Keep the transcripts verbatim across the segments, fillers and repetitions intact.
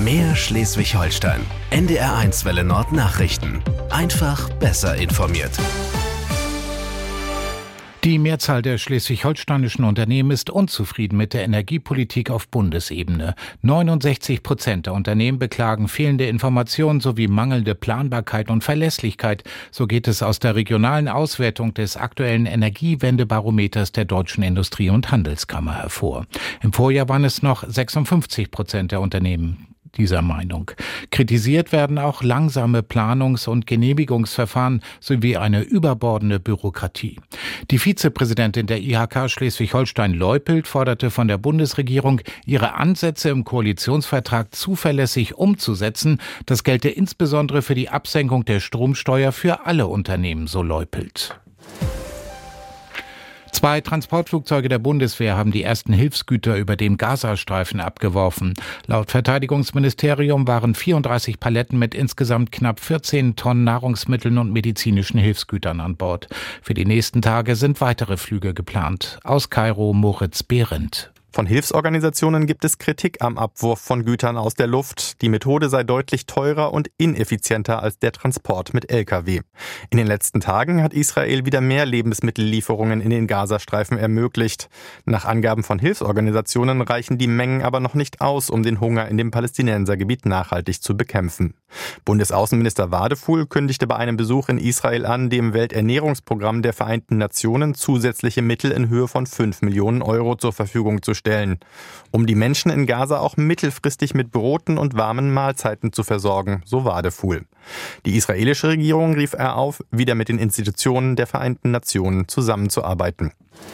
Mehr Schleswig-Holstein. N D R eins Welle Nord Nachrichten. Einfach besser informiert. Die Mehrzahl der schleswig-holsteinischen Unternehmen ist unzufrieden mit der Energiepolitik auf Bundesebene. neunundsechzig Prozent der Unternehmen beklagen fehlende Informationen sowie mangelnde Planbarkeit und Verlässlichkeit. So geht es aus der regionalen Auswertung des aktuellen Energiewendebarometers der Deutschen Industrie- und Handelskammer hervor. Im Vorjahr waren es noch sechsundfünfzig Prozent der Unternehmen dieser Meinung. Kritisiert werden auch langsame Planungs- und Genehmigungsverfahren sowie eine überbordende Bürokratie. Die Vizepräsidentin der I H K Schleswig-Holstein-Leupelt forderte von der Bundesregierung, ihre Ansätze im Koalitionsvertrag zuverlässig umzusetzen. Das gelte insbesondere für die Absenkung der Stromsteuer für alle Unternehmen, so Leupelt. Zwei Transportflugzeuge der Bundeswehr haben die ersten Hilfsgüter über den Gazastreifen abgeworfen. Laut Verteidigungsministerium waren vierunddreißig Paletten mit insgesamt knapp vierzehn Tonnen Nahrungsmitteln und medizinischen Hilfsgütern an Bord. Für die nächsten Tage sind weitere Flüge geplant. Aus Kairo Moritz Behrendt. Von Hilfsorganisationen gibt es Kritik am Abwurf von Gütern aus der Luft. Die Methode sei deutlich teurer und ineffizienter als der Transport mit L K W. In den letzten Tagen hat Israel wieder mehr Lebensmittellieferungen in den Gazastreifen ermöglicht. Nach Angaben von Hilfsorganisationen reichen die Mengen aber noch nicht aus, um den Hunger in dem Palästinensergebiet nachhaltig zu bekämpfen. Bundesaußenminister Wadefuhl kündigte bei einem Besuch in Israel an, dem Welternährungsprogramm der Vereinten Nationen zusätzliche Mittel in Höhe von fünf Millionen Euro zur Verfügung zu stellen, um die Menschen in Gaza auch mittelfristig mit Broten und warmen Mahlzeiten zu versorgen, so Wadefuhl. Die israelische Regierung rief er auf, wieder mit den Institutionen der Vereinten Nationen zusammenzuarbeiten.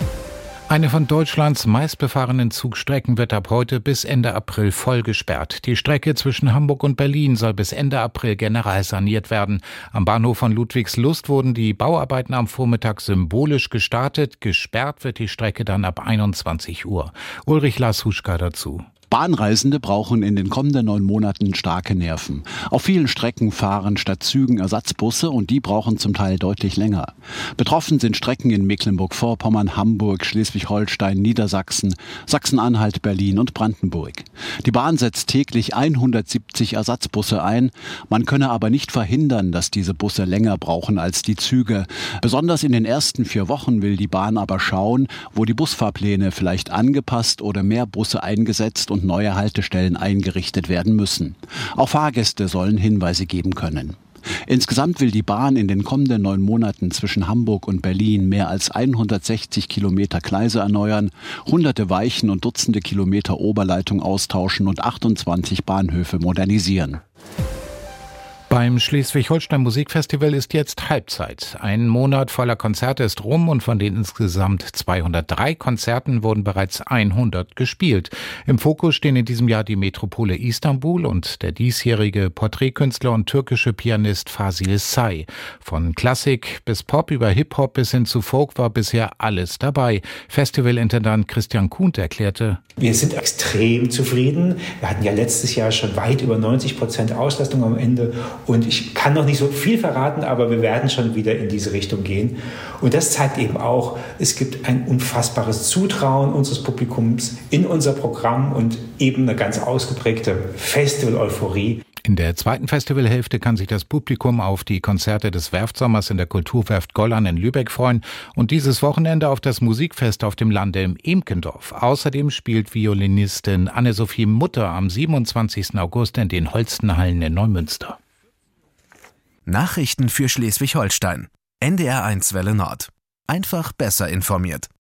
Eine von Deutschlands meistbefahrenen Zugstrecken wird ab heute bis Ende April voll gesperrt. Die Strecke zwischen Hamburg und Berlin soll bis Ende April generalsaniert werden. Am Bahnhof von Ludwigslust wurden die Bauarbeiten am Vormittag symbolisch gestartet. Gesperrt wird die Strecke dann ab einundzwanzig Uhr. Ulrich Lashuschka dazu. Bahnreisende brauchen in den kommenden neun Monaten starke Nerven. Auf vielen Strecken fahren statt Zügen Ersatzbusse und die brauchen zum Teil deutlich länger. Betroffen sind Strecken in Mecklenburg-Vorpommern, Hamburg, Schleswig-Holstein, Niedersachsen, Sachsen-Anhalt, Berlin und Brandenburg. Die Bahn setzt täglich hundertsiebzig Ersatzbusse ein. Man könne aber nicht verhindern, dass diese Busse länger brauchen als die Züge. Besonders in den ersten vier Wochen will die Bahn aber schauen, wo die Busfahrpläne vielleicht angepasst oder mehr Busse eingesetzt und und neue Haltestellen eingerichtet werden müssen. Auch Fahrgäste sollen Hinweise geben können. Insgesamt will die Bahn in den kommenden neun Monaten zwischen Hamburg und Berlin mehr als hundertsechzig Kilometer Gleise erneuern, hunderte Weichen und Dutzende Kilometer Oberleitung austauschen und achtundzwanzig Bahnhöfe modernisieren. Beim Schleswig-Holstein Musikfestival ist jetzt Halbzeit. Ein Monat voller Konzerte ist rum und von den insgesamt zweihundertdrei Konzerten wurden bereits hundert gespielt. Im Fokus stehen in diesem Jahr die Metropole Istanbul und der diesjährige Porträtkünstler und türkische Pianist Fasil Say. Von Klassik bis Pop über Hip-Hop bis hin zu Folk war bisher alles dabei. Festivalintendant Christian Kuhnt erklärte: Wir sind extrem zufrieden. Wir hatten ja letztes Jahr schon weit über neunzig Prozent Auslastung am Ende. Und ich kann noch nicht so viel verraten, aber wir werden schon wieder in diese Richtung gehen. Und das zeigt eben auch, es gibt ein unfassbares Zutrauen unseres Publikums in unser Programm und eben eine ganz ausgeprägte Festival-Euphorie. In der zweiten Festivalhälfte kann sich das Publikum auf die Konzerte des Werftsommers in der Kulturwerft Gollern in Lübeck freuen und dieses Wochenende auf das Musikfest auf dem Lande im Emkendorf. Außerdem spielt Violinistin Anne-Sophie Mutter am siebenundzwanzigsten August in den Holstenhallen in Neumünster. Nachrichten für Schleswig-Holstein. N D R eins Welle Nord. Einfach besser informiert.